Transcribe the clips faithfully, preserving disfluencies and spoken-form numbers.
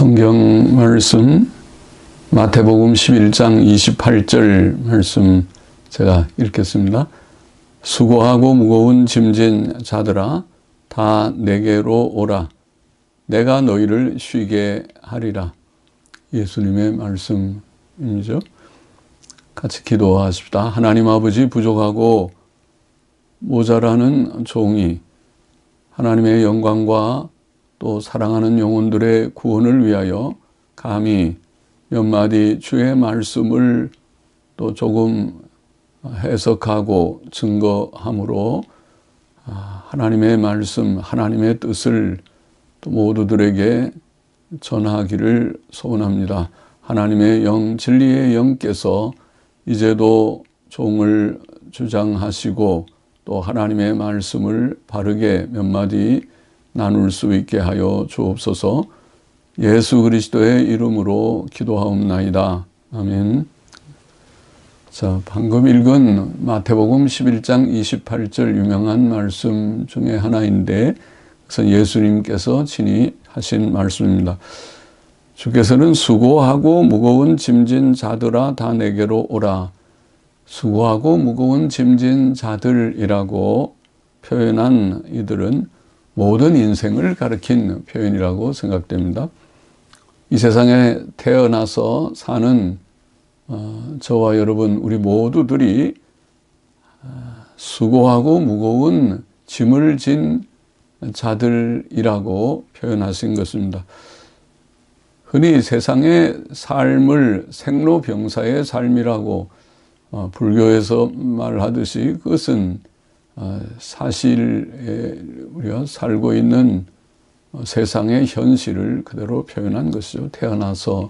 성경 말씀 마태복음 십일 장 이십팔 절 말씀 제가 읽겠습니다. 수고하고 무거운 짐진 자들아 다 내게로 오라. 내가 너희를 쉬게 하리라. 예수님의 말씀이죠. 같이 기도하십시다. 하나님 아버지, 부족하고 모자라는 종이 하나님의 영광과 또 사랑하는 영혼들의 구원을 위하여 감히 몇 마디 주의 말씀을 또 조금 해석하고 증거함으로 하나님의 말씀, 하나님의 뜻을 또 모두들에게 전하기를 소원합니다. 하나님의 영, 진리의 영께서 이제도 종을 주장하시고 또 하나님의 말씀을 바르게 몇 마디 나눌 수 있게 하여 주옵소서. 예수 그리스도의 이름으로 기도하옵나이다. 아멘. 자, 방금 읽은 마태복음 십일 장 이십팔 절 유명한 말씀 중에 하나인데, 그것은 예수님께서 친히 하신 말씀입니다. 주께서는 수고하고 무거운 짐진 자들아 다 내게로 오라. 수고하고 무거운 짐진 자들이라고 표현한 이들은 모든 인생을 가리킨 표현이라고 생각됩니다. 이 세상에 태어나서 사는 어, 저와 여러분 우리 모두들이 수고하고 무거운 짐을 진 자들이라고 표현하신 것입니다. 흔히 세상의 삶을 생로병사의 삶이라고 어, 불교에서 말하듯이 그것은 사실에 우리가 살고 있는 세상의 현실을 그대로 표현한 것이죠. 태어나서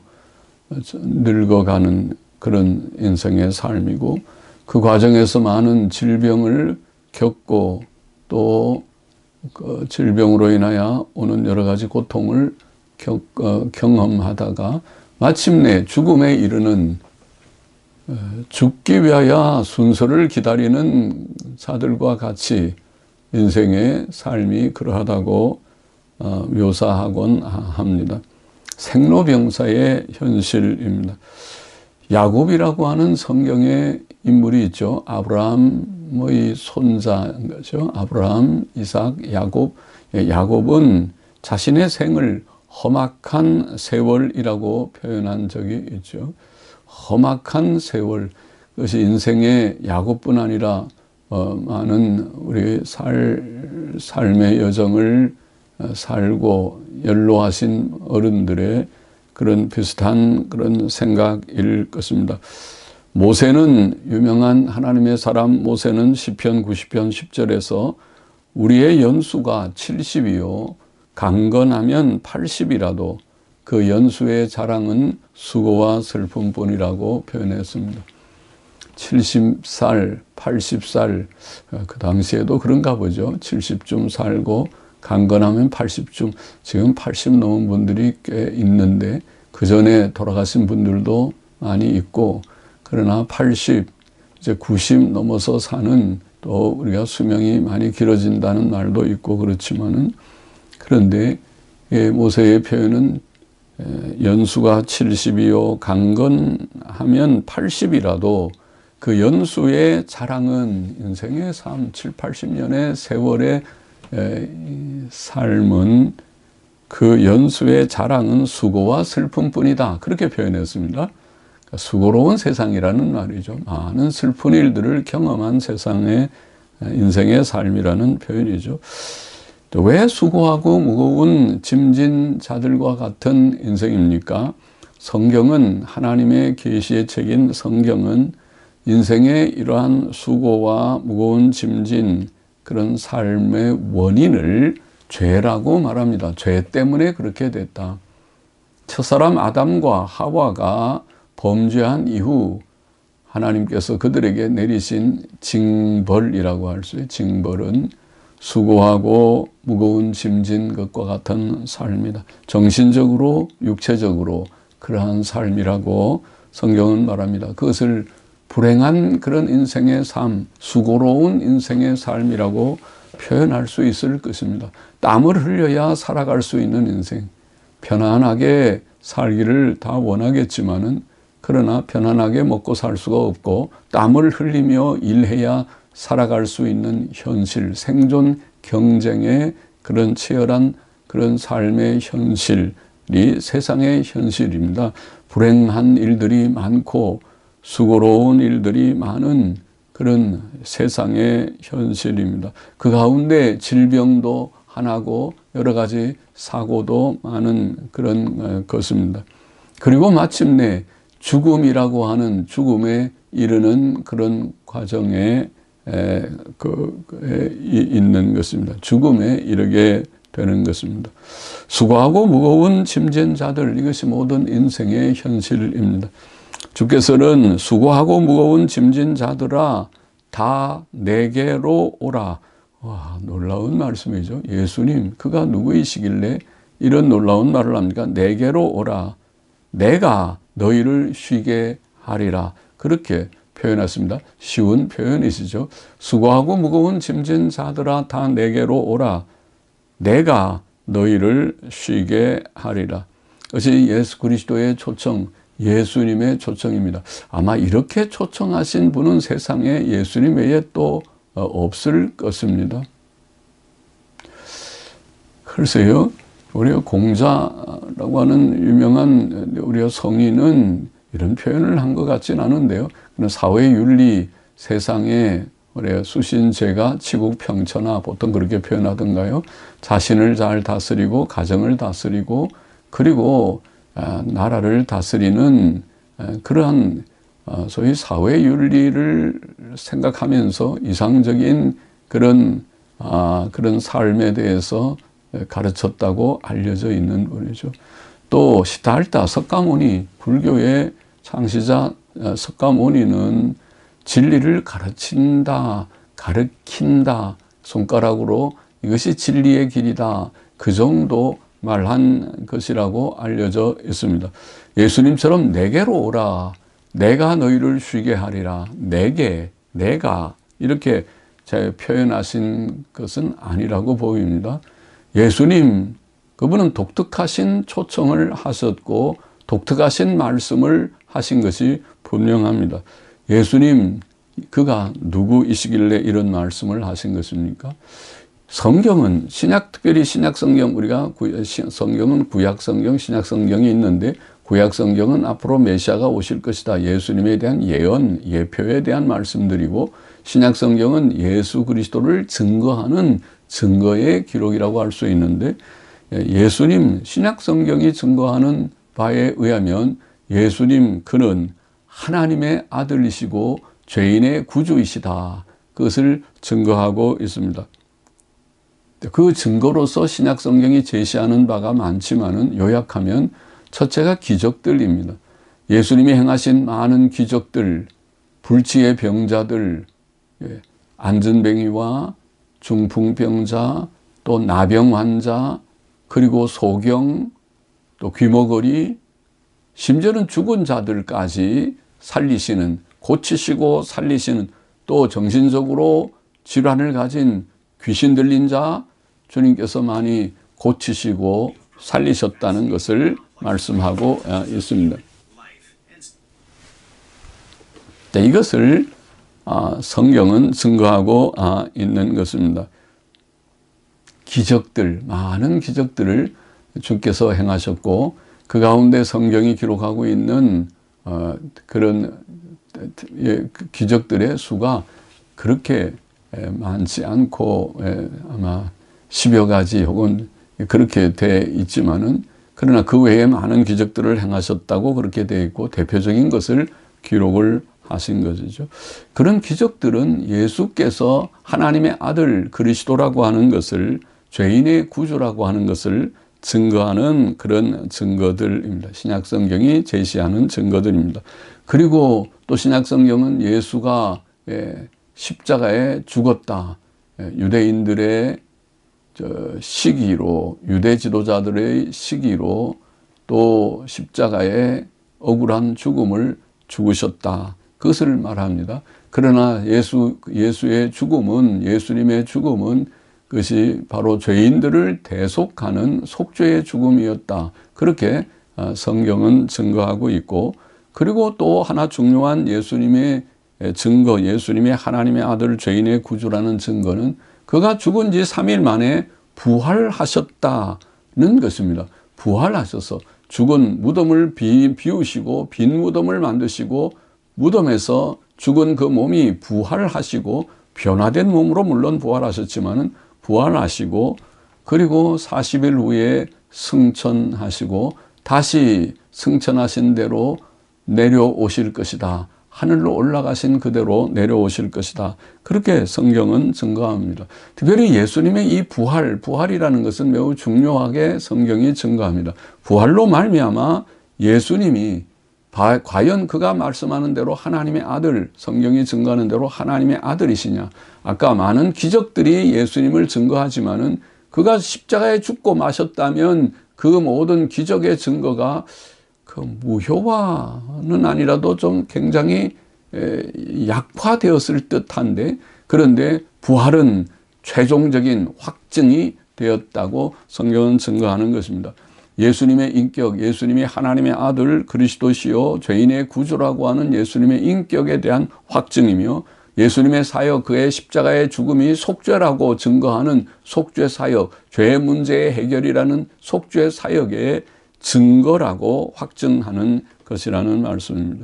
늙어가는 그런 인생의 삶이고, 그 과정에서 많은 질병을 겪고 또 그 질병으로 인하여 오는 여러 가지 고통을 겪, 어, 경험하다가 마침내 죽음에 이르는, 죽기 위하여 순서를 기다리는 자들과 같이 인생의 삶이 그러하다고 묘사하곤 합니다. 생로병사의 현실입니다. 야곱이라고 하는 성경의 인물이 있죠. 아브라함의 손자인 거죠. 아브라함, 이삭, 야곱. 야곱은 자신의 생을 험악한 세월이라고 표현한 적이 있죠. 험악한 세월, 그것이 인생의 야곱뿐 아니라 어, 많은 우리 살, 삶의 여정을 살고 연로하신 어른들의 그런 비슷한 그런 생각일 것입니다. 모세는, 유명한 하나님의 사람 모세는 시편 구십 편 십 절에서 우리의 연수가 칠십이요 강건하면 팔십이라도 그 연수의 자랑은 수고와 슬픔뿐이라고 표현했습니다. 칠십 살, 팔십 살, 그 당시에도 그런가 보죠. 칠십쯤 살고 강건하면 팔십쯤, 지금 팔십 넘은 분들이 꽤 있는데 그 전에 돌아가신 분들도 많이 있고, 그러나 팔십, 이제 구십 넘어서 사는, 또 우리가 수명이 많이 길어진다는 말도 있고 그렇지만은, 그런데 모세의 표현은 연수가 칠십이요 강건하면 팔십이라도 그 연수의 자랑은, 인생의 삶, 칠, 팔십 년의 세월의 삶은, 그 연수의 자랑은 수고와 슬픔뿐이다. 그렇게 표현했습니다. 그러니까 수고로운 세상이라는 말이죠. 많은 슬픈 일들을 경험한 세상의 인생의 삶이라는 표현이죠. 왜 수고하고 무거운 짐진 자들과 같은 인생입니까? 성경은, 하나님의 계시의 책인 성경은 인생의 이러한 수고와 무거운 짐진 그런 삶의 원인을 죄라고 말합니다. 죄 때문에 그렇게 됐다. 첫사람 아담과 하와가 범죄한 이후 하나님께서 그들에게 내리신 징벌이라고 할 수 있어요. 징벌은 수고하고 무거운 짐진 것과 같은 삶이다. 정신적으로, 육체적으로 그러한 삶이라고 성경은 말합니다. 그것을 불행한 그런 인생의 삶, 수고로운 인생의 삶이라고 표현할 수 있을 것입니다. 땀을 흘려야 살아갈 수 있는 인생, 편안하게 살기를 다 원하겠지만은 그러나 편안하게 먹고 살 수가 없고 땀을 흘리며 일해야 살아갈 수 있는 현실, 생존 경쟁의 그런 치열한 그런 삶의 현실이 세상의 현실입니다. 불행한 일들이 많고 수고로운 일들이 많은 그런 세상의 현실입니다. 그 가운데 질병도 하나고 여러 가지 사고도 많은 그런 것입니다. 그리고 마침내 죽음이라고 하는 죽음에 이르는 그런 과정에 에, 그, 에, 있는 것입니다. 죽음에 이르게 되는 것입니다. 수고하고 무거운 짐진 자들, 이것이 모든 인생의 현실입니다. 주께서는 수고하고 무거운 짐진 자들아 다 내게로 오라. 와, 놀라운 말씀이죠. 예수님, 그가 누구이시길래 이런 놀라운 말을 합니까? 내게로 오라. 내가 너희를 쉬게 하리라. 그렇게 표현했습니다. 쉬운 표현이시죠. 수고하고 무거운 짐진 자들아 다 내게로 오라. 내가 너희를 쉬게 하리라. 그것이 예수 그리스도의 초청, 예수님의 초청입니다. 아마 이렇게 초청하신 분은 세상에 예수님 외에 또 없을 것입니다. 글쎄요, 우리가 공자라고 하는 유명한 우리가 성인은 이런 표현을 한 것 같진 않은데요. 사회윤리, 세상에 우리가 수신제가 치국평천하 보통 그렇게 표현하던가요. 자신을 잘 다스리고 가정을 다스리고 그리고 나라를 다스리는 그러한 소위 사회윤리를 생각하면서 이상적인 그런 그런 삶에 대해서 가르쳤다고 알려져 있는 분이죠. 또 시달타 석가모니, 불교의 창시자 석가모니는 진리를 가르친다, 가르친다, 손가락으로 이것이 진리의 길이다, 그 정도 말한 것이라고 알려져 있습니다. 예수님처럼 내게로 오라, 내가 너희를 쉬게 하리라, 내게, 내가 이렇게 표현하신 것은 아니라고 보입니다. 예수님, 그분은 독특하신 초청을 하셨고 독특하신 말씀을 하신 것이 분명합니다. 예수님, 그가 누구이시길래 이런 말씀을 하신 것입니까? 성경은 신약, 특별히 신약 성경, 우리가 성경은 구약 성경, 신약 성경이 있는데 구약 성경은 앞으로 메시아가 오실 것이다, 예수님에 대한 예언, 예표에 대한 말씀들이고 신약 성경은 예수 그리스도를 증거하는 증거의 기록이라고 할 수 있는데 예수님, 신약 성경이 증거하는 바에 의하면 예수님, 그는 하나님의 아들이시고 죄인의 구주이시다, 그것을 증거하고 있습니다. 그 증거로서 신약 성경이 제시하는 바가 많지만은 요약하면 첫째가 기적들입니다. 예수님이 행하신 많은 기적들, 불치의 병자들, 안전뱅이와 중풍병자, 또 나병 환자, 그리고 소경, 또 귀머거리, 심지어는 죽은 자들까지 살리시는, 고치시고 살리시는, 또 정신적으로 질환을 가진 귀신 들린 자 주님께서 많이 고치시고 살리셨다는 것을 말씀하고 있습니다. 이것을 성경은 증거하고 있는 것입니다. 기적들, 많은 기적들을 주께서 행하셨고 그 가운데 성경이 기록하고 있는 그런 기적들의 수가 그렇게 많지 않고 아마 십여 가지 혹은 그렇게 돼 있지만은 그러나 그 외에 많은 기적들을 행하셨다고 그렇게 되어 있고 대표적인 것을 기록을 하신 것이죠. 그런 기적들은 예수께서 하나님의 아들 그리스도라고 하는 것을, 죄인의 구주라고 하는 것을 증거하는 그런 증거들입니다. 신약 성경이 제시하는 증거들입니다. 그리고 또 신약 성경은 예수가 십자가에 죽었다, 유대인들의 시기로, 유대 지도자들의 시기로 또 십자가에 억울한 죽음을 죽으셨다, 그것을 말합니다. 그러나 예수, 예수의 죽음은, 예수님의 죽음은 그것이 바로 죄인들을 대속하는 속죄의 죽음이었다, 그렇게 성경은 증거하고 있고, 그리고 또 하나 중요한 예수님의 증거, 예수님의 하나님의 아들 죄인의 구주라는 증거는 그가 죽은 지 삼 일 만에 부활하셨다는 것입니다. 부활하셔서 죽은 무덤을 비, 비우시고 빈 무덤을 만드시고 무덤에서 죽은 그 몸이 부활하시고 변화된 몸으로 물론 부활하셨지만은 부활하시고, 그리고 사십 일 후에 승천하시고 다시 승천하신 대로 내려오실 것이다. 하늘로 올라가신 그대로 내려오실 것이다. 그렇게 성경은 증거합니다. 특별히 예수님의 이 부활, 부활이라는 것은 매우 중요하게 성경이 증거합니다. 부활로 말미암아 예수님이 과연 그가 말씀하는 대로 하나님의 아들, 성경이 증거하는 대로 하나님의 아들이시냐. 아까 많은 기적들이 예수님을 증거하지만은 그가 십자가에 죽고 마셨다면 그 모든 기적의 증거가 그 무효화는 아니라도 좀 굉장히 약화되었을 듯한데, 그런데 부활은 최종적인 확증이 되었다고 성경은 증거하는 것입니다. 예수님의 인격, 예수님이 하나님의 아들 그리스도시요 죄인의 구주라고 하는 예수님의 인격에 대한 확증이며, 예수님의 사역, 그의 십자가의 죽음이 속죄라고 증거하는 속죄 사역, 죄 문제의 해결이라는 속죄 사역의 증거라고 확증하는 것이라는 말씀입니다.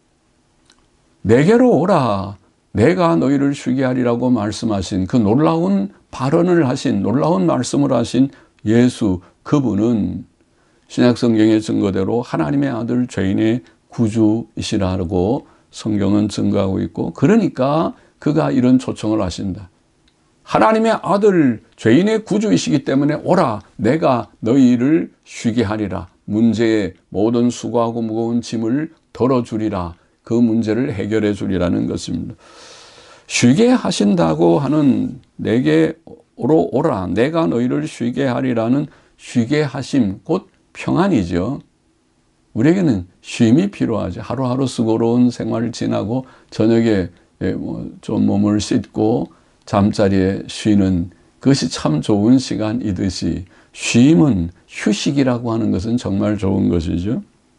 내게로 오라, 내가 너희를 쉬게 하리라고 말씀하신 그 놀라운 발언을 하신, 놀라운 말씀을 하신 예수, 그분은 신약성경의 증거대로 하나님의 아들 죄인의 구주이시라고 성경은 증거하고 있고, 그러니까 그가 이런 초청을 하신다. 하나님의 아들 죄인의 구주이시기 때문에 오라, 내가 너희를 쉬게 하리라. 문제의 모든 수고하고 무거운 짐을 덜어주리라. 그 문제를 해결해 주리라는 것입니다. 쉬게 하신다고 하는 내게로 오라, 내가 너희를 쉬게 하리라는 쉬게 하심, 곧 평안이죠. 우리에게는 쉼이 필요하죠. 하루하루 수고로운 생활을 지나고 저녁에 뭐 좀 몸을 씻고 잠자리에 쉬는 그것이 참 좋은 시간이듯이 쉼은, 휴식이라고 하는 것은 정말 좋은 것이죠.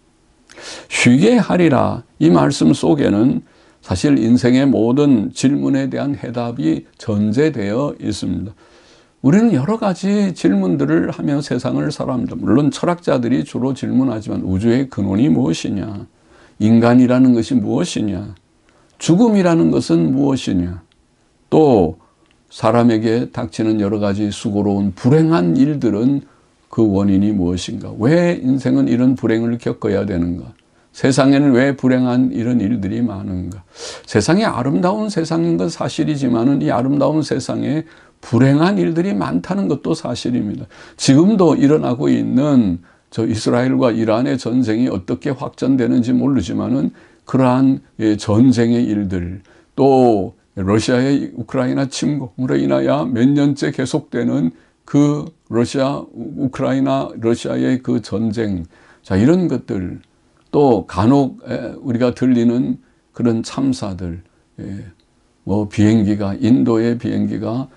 쉬게 하리라, 이 말씀 속에는 사실 인생의 모든 질문에 대한 해답이 전제되어 있습니다. 우리는 여러 가지 질문들을 하며 세상을 살아갑니다. 물론 철학자들이 주로 질문하지만 우주의 근원이 무엇이냐, 인간이라는 것이 무엇이냐, 죽음이라는 것은 무엇이냐, 또 사람에게 닥치는 여러 가지 수고로운 불행한 일들은 그 원인이 무엇인가, 왜 인생은 이런 불행을 겪어야 되는가, 세상에는 왜 불행한 이런 일들이 많은가. 세상이 아름다운 세상인 건 사실이지만은 이 아름다운 세상에 불행한 일들이 많다는 것도 사실입니다. 지금도 일어나고 있는 저 이스라엘과 이란의 전쟁이 어떻게 확전되는지 모르지만은 그러한 전쟁의 일들, 또 러시아의 우크라이나 침공으로 인하여 몇 년째 계속되는 그 러시아, 우크라이나, 러시아의 그 전쟁, 자, 이런 것들, 또 간혹 우리가 들리는 그런 참사들, 뭐 비행기가, 인도의 비행기가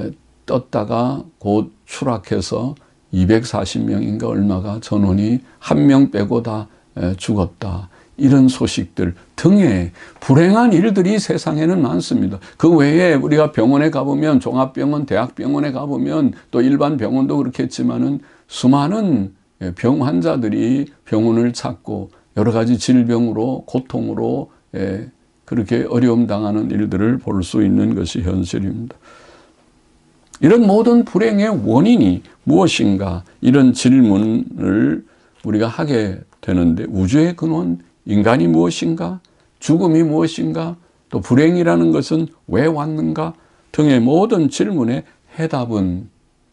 떴다가 곧 추락해서 이백사십 명인가 얼마가 전원이 한 명 빼고 다 죽었다. 이런 소식들 등의 불행한 일들이 세상에는 많습니다. 그 외에 우리가 병원에 가보면, 종합병원, 대학병원에 가보면, 또 일반 병원도 그렇겠지만은 수많은 병 환자들이 병원을 찾고 여러 가지 질병으로, 고통으로 그렇게 어려움 당하는 일들을 볼 수 있는 것이 현실입니다. 이런 모든 불행의 원인이 무엇인가, 이런 질문을 우리가 하게 되는데, 우주의 근원, 인간이 무엇인가, 죽음이 무엇인가, 또 불행이라는 것은 왜 왔는가 등의 모든 질문의 해답은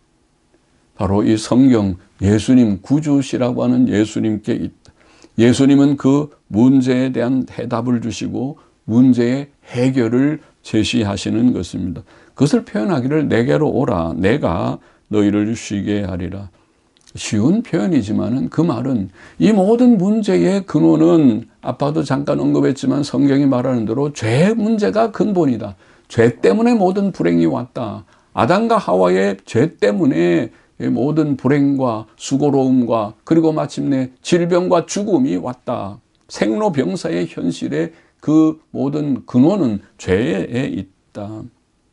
바로 이 성경, 예수님, 구주시라고 하는 예수님께 있다. 예수님은 그 문제에 대한 해답을 주시고 문제의 해결을 제시하시는 것입니다. 그것을 표현하기를 내게로 오라, 내가 너희를 쉬게 하리라. 쉬운 표현이지만은 그 말은 이 모든 문제의 근원은 아빠도 잠깐 언급했지만 성경이 말하는 대로 죄 문제가 근본이다. 죄 때문에 모든 불행이 왔다. 아담과 하와의 죄 때문에 모든 불행과 수고로움과 그리고 마침내 질병과 죽음이 왔다. 생로병사의 현실에 그 모든 근원은 죄에 있다.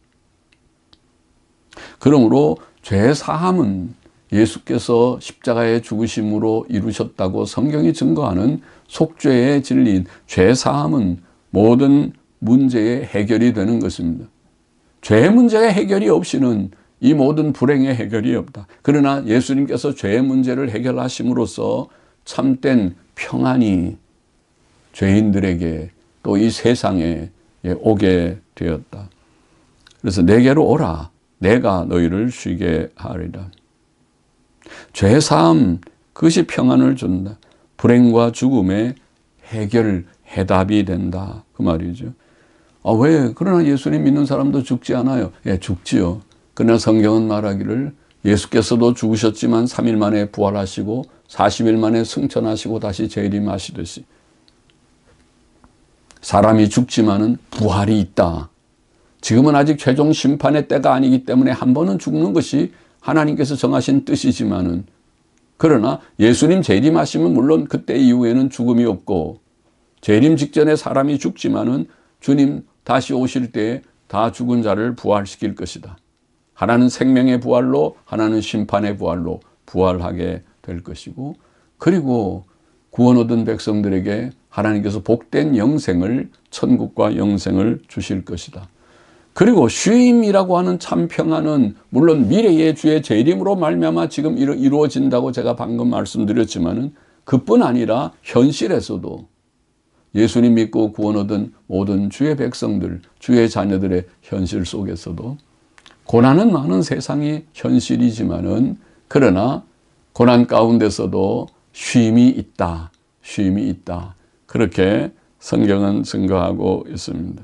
그러므로 죄 사함은 예수께서 십자가의 죽으심으로 이루셨다고 성경이 증거하는 속죄의 진리인 죄 사함은 모든 문제의 해결이 되는 것입니다. 죄 문제의 해결이 없이는 이 모든 불행의 해결이 없다. 그러나 예수님께서 죄의 문제를 해결하심으로써 참된 평안이 죄인들에게 또 이 세상에 오게 되었다. 그래서 내게로 오라. 내가 너희를 쉬게 하리라. 죄 사함, 그것이 평안을 준다. 불행과 죽음의 해결, 해답이 된다. 그 말이죠. 아, 왜? 그러나 예수님 믿는 사람도 죽지 않아요. 예, 죽지요. 그러나 성경은 말하기를 예수께서도 죽으셨지만 삼 일 만에 부활하시고 사십 일 만에 승천하시고 다시 재림하시듯이 사람이 죽지만은 부활이 있다. 지금은 아직 최종 심판의 때가 아니기 때문에 한 번은 죽는 것이 하나님께서 정하신 뜻이지만은 그러나 예수님 재림하시면 물론 그때 이후에는 죽음이 없고 재림 직전에 사람이 죽지만은 주님 다시 오실 때에 다 죽은 자를 부활시킬 것이다. 하나는 생명의 부활로 하나는 심판의 부활로 부활하게 될 것이고 그리고 구원 얻은 백성들에게 하나님께서 복된 영생을 천국과 영생을 주실 것이다. 그리고 쉼이라고 하는 참 평안은 물론 미래의 주의 재림으로 말미암아 지금 이루어진다고 제가 방금 말씀드렸지만은 그뿐 아니라 현실에서도 예수님 믿고 구원 얻은 모든 주의 백성들, 주의 자녀들의 현실 속에서도 고난은 많은 세상이 현실이지만은 그러나 고난 가운데서도 쉼이 있다. 쉼이 있다. 그렇게 성경은 증거하고 있습니다.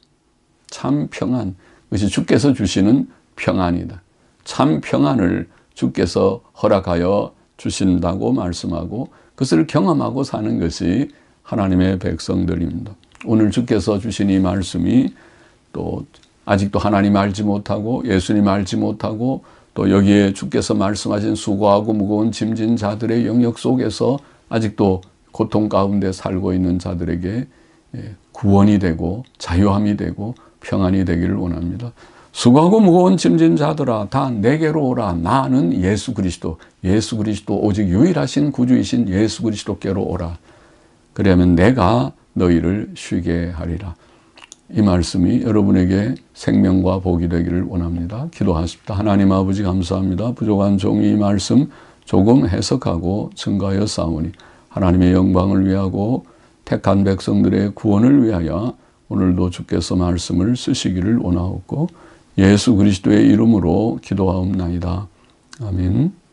참 평안, 그것이 주께서 주시는 평안이다. 참 평안을 주께서 허락하여 주신다고 말씀하고 그것을 경험하고 사는 것이 하나님의 백성들입니다. 오늘 주께서 주신 이 말씀이 또 아직도 하나님 알지 못하고 예수님 알지 못하고 또 여기에 주께서 말씀하신 수고하고 무거운 짐진 자들의 영역 속에서 아직도 고통 가운데 살고 있는 자들에게 구원이 되고 자유함이 되고 평안이 되기를 원합니다. 수고하고 무거운 짐진 자들아 다 내게로 오라. 나는 예수 그리스도, 예수 그리스도 오직 유일하신 구주이신 예수 그리스도께로 오라. 그러면 내가 너희를 쉬게 하리라. 이 말씀이 여러분에게 생명과 복이 되기를 원합니다. 기도하십시다. 하나님 아버지 감사합니다. 부족한 종이 이 말씀 조금 해석하고 증거하여 싸우니 하나님의 영광을 위하고 택한 백성들의 구원을 위하여 오늘도 주께서 말씀을 쓰시기를 원하옵고 예수 그리스도의 이름으로 기도하옵나이다. 아멘.